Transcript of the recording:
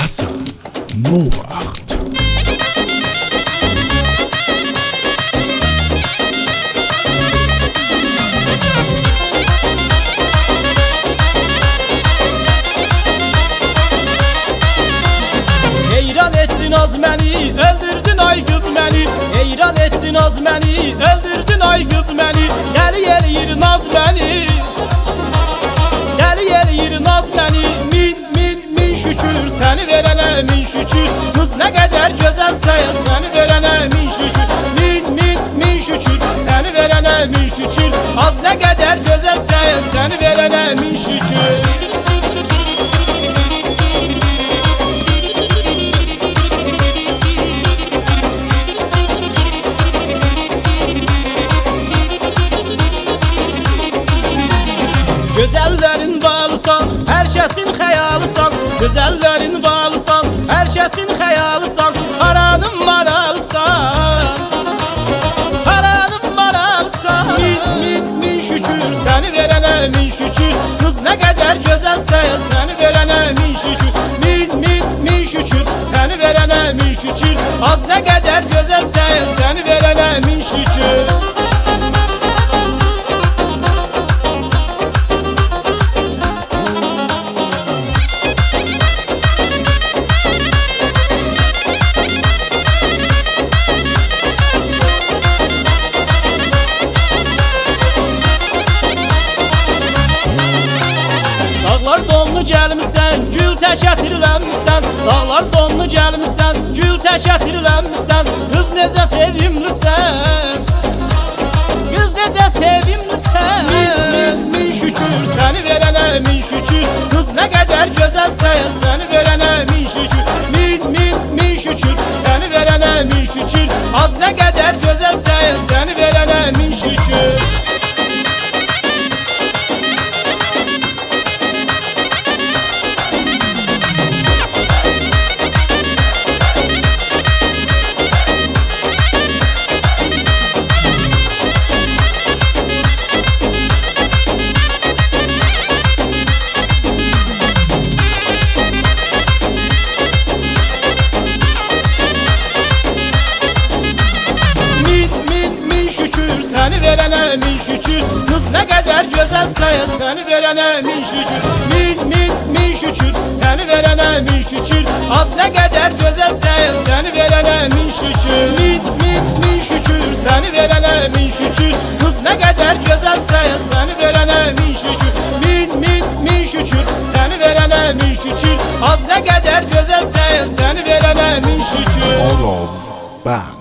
Hassan Novacht. Heyran ettin az məni, öldürdün ay qız məni. Heyran ettin az məni, öldürdün ay qız məni. Dəli eləyir naz məni, dəli eləyir naz məni. Min şükür, səni verənə min şükür. Qız nə qədər gözəlsən, səni verənə min şükür. Min şükür, səni verənə min şükür. Az nə qədər gözəlsən, səni verənə min şükür. Gözəllərin bağlısan, hər kəsin xəyalısan. Gözəllərin bağlısan, hər kəsin xəyalısan. Paranın maralısan, paranın maralısan. Min şükür, səni verənə min şükür. Qız nə qədər gözəlsən, səni verənə min şükür. Min şükür, səni verənə min şükür. Az nə qədər gözəlsən, səni verənə min şükür. Dağlar donlu gəlmisən, gül tək ətirlənmisən. Dağlar donlu gəlmisən, gül tək ətirlənmisən. Qız necə sevimlisən, qız necə sevimlisən. Min şükür, səni verənə min şükür. Qız nə qədər gözəlsən, səni verənə min şükür. Min şükür, səni verənə min şükür. Az nə qədər gözəlsən, səni verənə min şükür. Şükür, səni verənə min şükür. Qız nə qədər gözəlsən, səni verənə min şükür. Min şükür, səni verənə min şükür. Az nə qədər gözəlsən, səni verənə min şükür. Min şükür, səni verənə min şükür. Qız nə qədər gözəlsən, səni verənə min şükür. Min şükür, səni verənə min şükür. Az nə qədər gözəlsən, səni verənə min şükür. Oroz Band.